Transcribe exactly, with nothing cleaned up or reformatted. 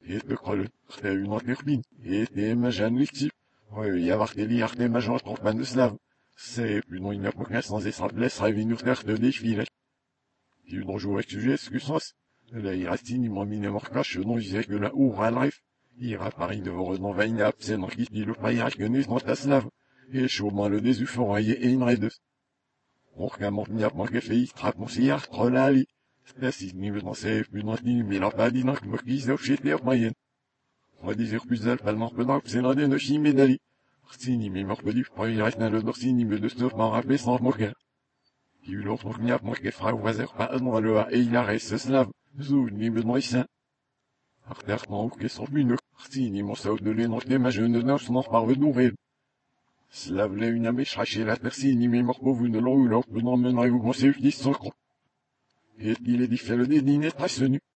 et de krullen, gij u nog niet bin, et de majan lictif, ouais, y avoir des liards des majans trop ban de slave, c'est une ou une époque sans essence revenir faire de défilé. Il une joue avec sujet, excuse-moi. Là, il reste ni mon mine morcache, non, il sait que la ou à life. Il ira Paris de vos non vain absent, non, qui dit le paillage que nous, non, ta slave. Et chaud, moi, le désu foraillé et une raide. On regarde mon manque fait, il trappe mon sillard, trop la lit. C'est si niveau dans ces, plus non, ni, mais la pas dit, non, que me guise, au chez terre moyenne. On désire plus d'elle, pas le manque d'arc, c'est l'un des nochis médailles. Si ni, mais mort du, pas il reste dans le dorsi, ni me de stuff, m'en rappeler sans moquer. Il eut l'autre, mon niap, mon frère, voisin, pas un mois le a, et il arrête ce slave. Zou, ni me noissin. Arter, non, que son mine, si ni mon saut de l'énorme de ma jeune nurse, non, par le nourrir. Slave l'a une amèche rachée la terre, ni mes morts pauvres ne l'ont eu l'autre, non, menant vous, mon c'est dix son Et il est dit, fait le dîner, très nu.